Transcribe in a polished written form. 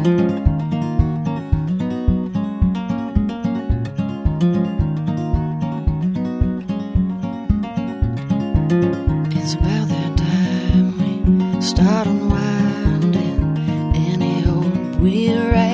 It's about that time we start unwinding any hope we're